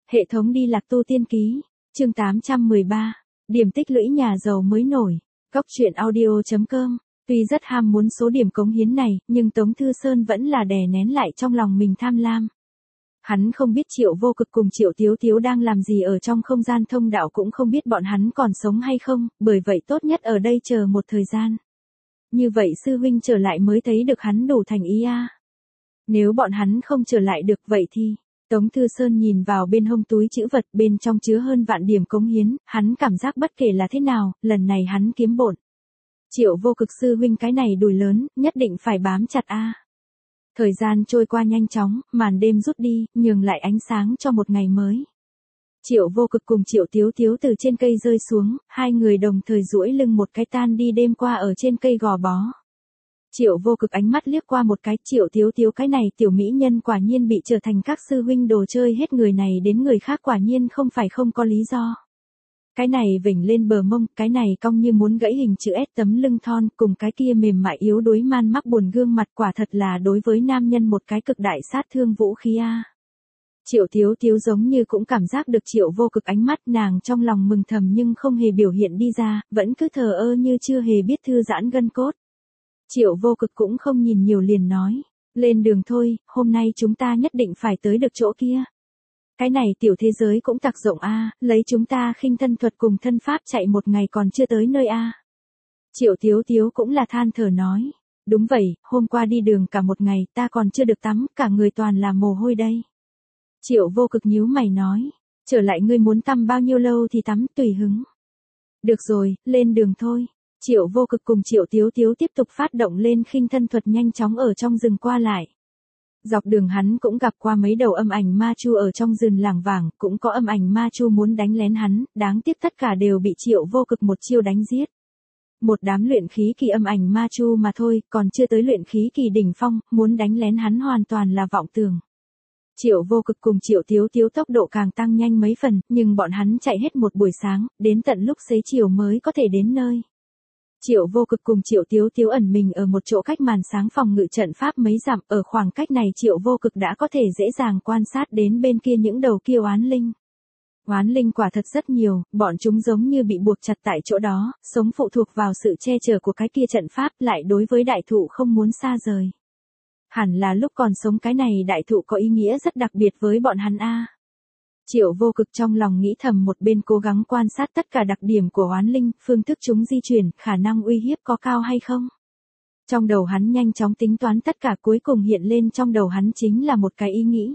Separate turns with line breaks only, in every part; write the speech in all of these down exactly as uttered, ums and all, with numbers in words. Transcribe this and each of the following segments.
Hệ thống đi lạc tu tiên ký, chương tám trăm mười ba, điểm tích lũy nhà giàu mới nổi, góc truyện audio chấm com. Tuy rất ham muốn số điểm cống hiến này, nhưng Tống Thư Sơn vẫn là đè nén lại trong lòng mình tham lam. Hắn không biết Triệu Vô Cực cùng Triệu Tiếu Tiếu đang làm gì ở trong không gian thông đạo, cũng không biết bọn hắn còn sống hay không, bởi vậy tốt nhất ở đây chờ một thời gian. Như vậy sư huynh trở lại mới thấy được hắn đủ thành ý a. Nếu bọn hắn không trở lại được vậy thì... Tống Thư Sơn nhìn vào bên hông túi trữ vật, bên trong chứa hơn vạn điểm cống hiến, hắn cảm giác bất kể là thế nào, lần này hắn kiếm bộn. Triệu Vô Cực sư huynh cái này đùi lớn, nhất định phải bám chặt a. Thời gian trôi qua nhanh chóng, màn đêm rút đi, nhường lại ánh sáng cho một ngày mới. Triệu Vô Cực cùng Triệu Tiếu Tiếu từ trên cây rơi xuống, hai người đồng thời duỗi lưng một cái tan đi đêm qua ở trên cây gò bó. Triệu Vô Cực ánh mắt liếc qua một cái, Triệu Tiếu Tiếu cái này tiểu mỹ nhân quả nhiên bị trở thành các sư huynh đồ chơi hết người này đến người khác, quả nhiên không phải không có lý do. Cái này vểnh lên bờ mông, cái này cong như muốn gãy hình chữ S tấm lưng thon, cùng cái kia mềm mại yếu đuối man mắc buồn gương mặt, quả thật là đối với nam nhân một cái cực đại sát thương vũ khí a. Triệu Tiếu Tiếu giống như cũng cảm giác được Triệu Vô Cực ánh mắt, nàng trong lòng mừng thầm nhưng không hề biểu hiện đi ra, vẫn cứ thờ ơ như chưa hề biết thư giãn gân cốt. Triệu Vô Cực cũng không nhìn nhiều liền nói, lên đường thôi, hôm nay chúng ta nhất định phải tới được chỗ kia. Cái này tiểu thế giới cũng tặc rộng a, lấy chúng ta khinh thân thuật cùng thân pháp chạy một ngày còn chưa tới nơi a. Triệu Tiếu Tiếu cũng là than thở nói, đúng vậy, hôm qua đi đường cả một ngày ta còn chưa được tắm, cả người toàn là mồ hôi đây. Triệu Vô Cực nhíu mày nói, trở lại ngươi muốn tắm bao nhiêu lâu thì tắm, tùy hứng. Được rồi, lên đường thôi. Triệu Vô Cực cùng Triệu Tiếu Tiếu tiếp tục phát động lên khinh thân thuật, nhanh chóng ở trong rừng qua lại. Dọc đường hắn cũng gặp qua mấy đầu âm ảnh ma chu ở trong rừng lảng vảng, cũng có âm ảnh ma chu muốn đánh lén hắn, đáng tiếc tất cả đều bị Triệu Vô Cực một chiêu đánh giết. Một đám luyện khí kỳ âm ảnh ma chu mà thôi, còn chưa tới luyện khí kỳ đỉnh phong, muốn đánh lén hắn hoàn toàn là vọng tưởng. Triệu Vô Cực cùng Triệu Tiếu Tiếu tốc độ càng tăng nhanh mấy phần, nhưng bọn hắn chạy hết một buổi sáng, đến tận lúc xế chiều mới có thể đến nơi. Triệu Vô Cực cùng Triệu Tiếu Tiếu ẩn mình ở một chỗ cách màn sáng phòng ngự trận pháp mấy dặm, ở khoảng cách này Triệu Vô Cực đã có thể dễ dàng quan sát đến bên kia những đầu kia oán linh. Oán linh quả thật rất nhiều, bọn chúng giống như bị buộc chặt tại chỗ đó, sống phụ thuộc vào sự che chở của cái kia trận pháp, lại đối với đại thụ không muốn xa rời. Hẳn là lúc còn sống cái này đại thụ có ý nghĩa rất đặc biệt với bọn hắn a. Triệu Vô Cực trong lòng nghĩ thầm, một bên cố gắng quan sát tất cả đặc điểm của oán linh, phương thức chúng di chuyển, khả năng uy hiếp có cao hay không. Trong đầu hắn nhanh chóng tính toán tất cả, cuối cùng hiện lên trong đầu hắn chính là một cái ý nghĩ.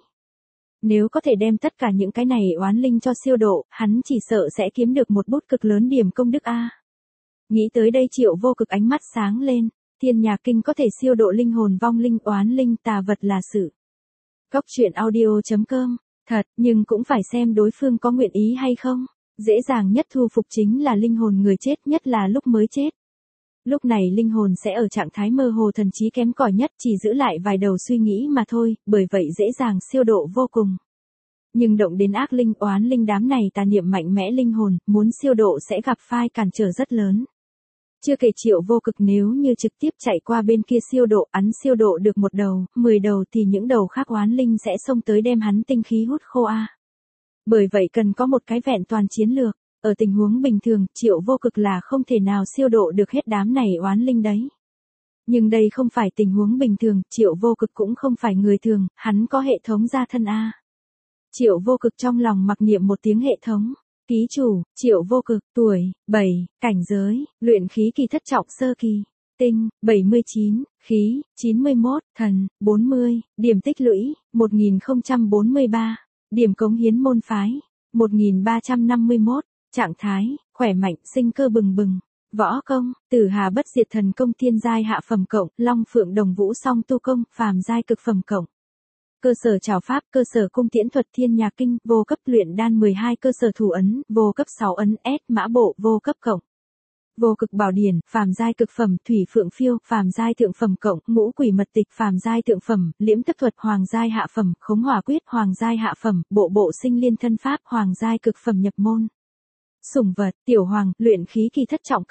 Nếu có thể đem tất cả những cái này oán linh cho siêu độ, hắn chỉ sợ sẽ kiếm được một bút cực lớn điểm công đức a. Nghĩ tới đây Triệu Vô Cực ánh mắt sáng lên, Thiên Nhà Kinh có thể siêu độ linh hồn vong linh oán linh tà vật là sự. Góc truyện audio chấm com. Thật, nhưng cũng phải xem đối phương có nguyện ý hay không. Dễ dàng nhất thu phục chính là linh hồn người chết, nhất là lúc mới chết. Lúc này linh hồn sẽ ở trạng thái mơ hồ thần trí kém cỏi nhất, chỉ giữ lại vài đầu suy nghĩ mà thôi, bởi vậy dễ dàng siêu độ vô cùng. Nhưng động đến ác linh oán linh đám này tà niệm mạnh mẽ linh hồn, muốn siêu độ sẽ gặp phai cản trở rất lớn. Chưa kể Triệu Vô Cực nếu như trực tiếp chạy qua bên kia siêu độ, hắn siêu độ được một đầu, mười đầu thì những đầu khác oán linh sẽ xông tới đem hắn tinh khí hút khô a. Bởi vậy cần có một cái vẹn toàn chiến lược, ở tình huống bình thường, Triệu Vô Cực là không thể nào siêu độ được hết đám này oán linh đấy. Nhưng đây không phải tình huống bình thường, Triệu Vô Cực cũng không phải người thường, hắn có hệ thống gia thân a. Triệu Vô Cực trong lòng mặc niệm một tiếng hệ thống. Ký chủ, Triệu Vô Cực, tuổi, bảy, cảnh giới, luyện khí kỳ thất trọng sơ kỳ, tinh, bảy mươi chín, khí, chín mươi mốt, thần, bốn mươi, điểm tích lũy, một nghìn không trăm bốn mươi ba, điểm cống hiến môn phái, một nghìn ba trăm năm mươi mốt, trạng thái, khỏe mạnh, sinh cơ bừng bừng, võ công, Tử Hà Bất Diệt Thần Công thiên giai hạ phẩm cộng, Long Phượng Đồng Vũ song tu công, phàm giai cực phẩm cộng. Cơ sở trảo pháp, cơ sở cung tiễn thuật Thiên Nhà Kinh, vô cấp luyện đan mười hai, cơ sở thủ ấn, vô cấp sáu ấn, S mã bộ, vô cấp cộng. Vô cực bảo điển, phàm giai cực phẩm, thủy phượng phiêu, phàm giai thượng phẩm cộng, ngũ quỷ mật tịch, phàm giai thượng phẩm, liễm tức thuật, hoàng giai hạ phẩm, khống hỏa quyết, hoàng giai hạ phẩm, bộ bộ sinh liên thân pháp, hoàng giai cực phẩm nhập môn. Sủng vật, tiểu hoàng, luyện khí kỳ thất trọng cộng.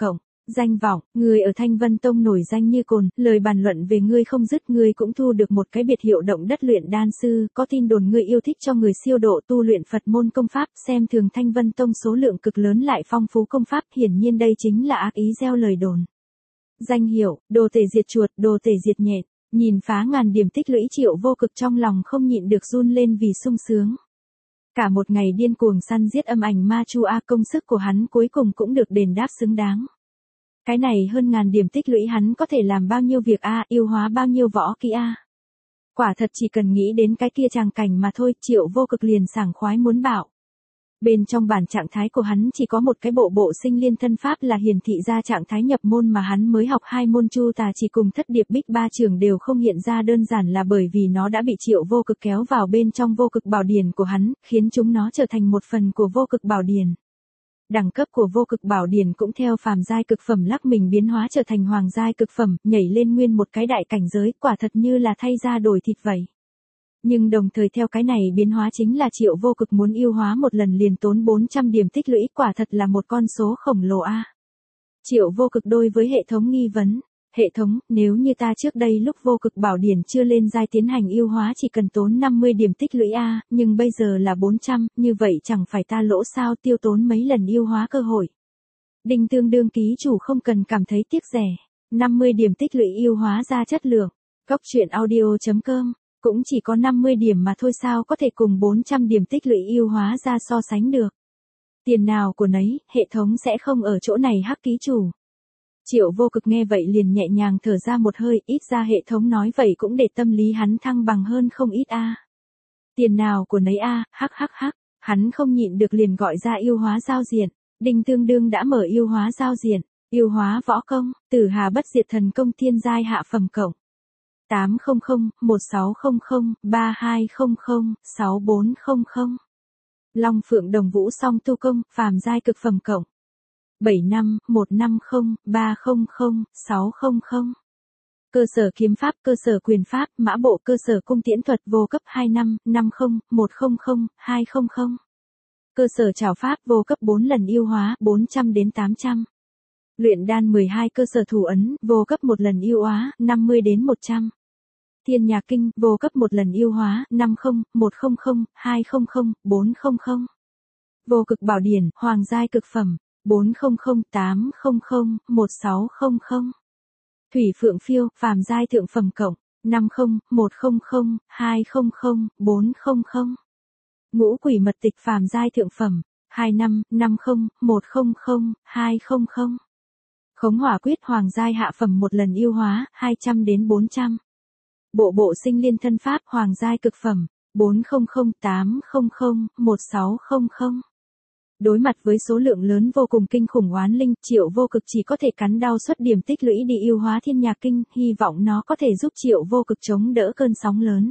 Danh vọng, người ở Thanh Vân Tông nổi danh như cồn, lời bàn luận về ngươi không dứt, ngươi cũng thu được một cái biệt hiệu động đất luyện đan sư, có tin đồn ngươi yêu thích cho người siêu độ tu luyện Phật môn công pháp, xem thường Thanh Vân Tông số lượng cực lớn lại phong phú công pháp, hiển nhiên đây chính là ác ý gieo lời đồn. Danh hiệu, đồ tể diệt chuột, đồ tể diệt nhện, nhìn phá ngàn điểm tích lũy Triệu Vô Cực trong lòng không nhịn được run lên vì sung sướng. Cả một ngày điên cuồng săn giết âm ảnh ma chu a, công sức của hắn cuối cùng cũng được đền đáp xứng đáng. Cái này hơn ngàn điểm tích lũy hắn có thể làm bao nhiêu việc a, yêu hóa bao nhiêu võ kỹ a. Quả thật chỉ cần nghĩ đến cái kia tràng cảnh mà thôi, Triệu Vô Cực liền sảng khoái muốn bảo. Bên trong bản trạng thái của hắn chỉ có một cái bộ bộ sinh liên thân pháp là hiển thị ra trạng thái nhập môn mà hắn mới học hai môn chu tà chỉ cùng thất điệp bích ba trường đều không hiện ra, đơn giản là bởi vì nó đã bị Triệu Vô Cực kéo vào bên trong vô cực bảo điển của hắn, khiến chúng nó trở thành một phần của vô cực bảo điển. Đẳng cấp của vô cực bảo điển cũng theo phàm giai cực phẩm lắc mình biến hóa trở thành hoàng giai cực phẩm, nhảy lên nguyên một cái đại cảnh giới, quả thật như là thay da đổi thịt vậy. Nhưng đồng thời theo cái này biến hóa chính là Triệu Vô Cực muốn yêu hóa một lần liền tốn bốn trăm điểm tích lũy, quả thật là một con số khổng lồ a. Triệu Vô Cực đối với hệ thống nghi vấn, hệ thống, nếu như ta trước đây lúc vô cực bảo điển chưa lên giai tiến hành yêu hóa chỉ cần tốn năm mươi điểm tích lũy a, nhưng bây giờ là bốn trăm, như vậy chẳng phải ta lỗ sao, tiêu tốn mấy lần yêu hóa cơ hội. Đinh tương đương ký chủ không cần cảm thấy tiếc rẻ, năm mươi điểm tích lũy yêu hóa ra chất lượng. Cốc truyện audio chấm com cũng chỉ có năm mươi điểm mà thôi, sao có thể cùng bốn trăm điểm tích lũy yêu hóa ra so sánh được. Tiền nào của nấy, hệ thống sẽ không ở chỗ này hắc ký chủ. Triệu Vô Cực nghe vậy liền nhẹ nhàng thở ra một hơi, ít ra hệ thống nói vậy cũng để tâm lý hắn thăng bằng hơn không ít a. Tiền nào của nấy a, hắc hắc hắc, hắn không nhịn được liền gọi ra yêu hóa giao diện, Đinh tương đương đã mở yêu hóa giao diện, yêu hóa võ công, Tử Hà bất diệt thần công thiên giai hạ phẩm cộng. tám không không, một sáu không không, ba hai không không, sáu bốn không không. Long Phượng Đồng Vũ song tu công, phàm giai cực phẩm cộng. bảy năm, một năm không, ba không không, sáu không không. Cơ sở kiếm pháp, cơ sở quyền pháp, mã bộ, cơ sở cung tiễn thuật vô cấp hai năm, năm không, một không không, hai không không. Cơ sở trảo pháp vô cấp bốn lần yêu hóa, bốn trăm đến tám trăm. Luyện đan mười hai cơ sở thủ ấn, vô cấp một lần yêu hóa, năm mươi đến một trăm. Thiên Nhạc Kinh, vô cấp một lần yêu hóa, năm không, một không không, hai không không, bốn không không. Vô cực bảo điển, hoàng giai cực phẩm, bốn không không, tám không không, một sáu không không. Thủy Phượng Phiêu, phàm giai thượng phẩm cộng, năm không, một không không, hai không không, bốn không không. Ngũ Quỷ Mật Tịch phàm giai thượng phẩm, hai năm, năm không, một không không, hai không không. Khống Hỏa Quyết hoàng giai hạ phẩm một lần yêu hóa, hai trăm đến bốn trăm. Bộ bộ sinh liên thân pháp hoàng giai cực phẩm, bốn không không, tám không không, một sáu không không. Đối mặt với số lượng lớn vô cùng kinh khủng oán linh, Triệu Vô Cực chỉ có thể cắn đau xuất điểm tích lũy đi yêu hóa Thiên Nhạc Kinh, hy vọng nó có thể giúp Triệu Vô Cực chống đỡ cơn sóng lớn.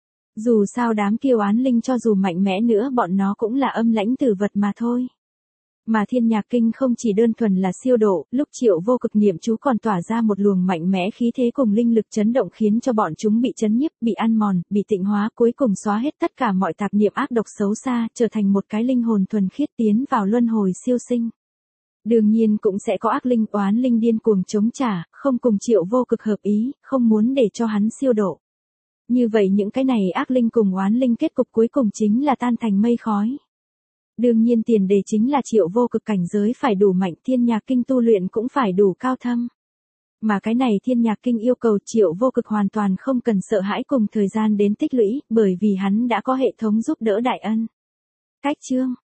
Dù sao đám kiêu oán linh cho dù mạnh mẽ nữa bọn nó cũng là âm lãnh tử vật mà thôi. Mà Thiên Nhạc Kinh không chỉ đơn thuần là siêu độ, lúc Triệu Vô Cực niệm chú còn tỏa ra một luồng mạnh mẽ khí thế cùng linh lực chấn động khiến cho bọn chúng bị chấn nhiếp, bị ăn mòn, bị tịnh hóa, cuối cùng xóa hết tất cả mọi tạp niệm ác độc xấu xa, trở thành một cái linh hồn thuần khiết tiến vào luân hồi siêu sinh. Đương nhiên cũng sẽ có ác linh oán linh điên cuồng chống trả, không cùng Triệu Vô Cực hợp ý, không muốn để cho hắn siêu độ. Như vậy những cái này ác linh cùng oán linh kết cục cuối cùng chính là tan thành mây khói. Đương nhiên tiền đề chính là Triệu Vô Cực cảnh giới phải đủ mạnh, Thiên Nhạc Kinh tu luyện cũng phải đủ cao thâm. Mà cái này Thiên Nhạc Kinh yêu cầu Triệu Vô Cực hoàn toàn không cần sợ hãi cùng thời gian đến tích lũy, bởi vì hắn đã có hệ thống giúp đỡ đại ân. Cách chương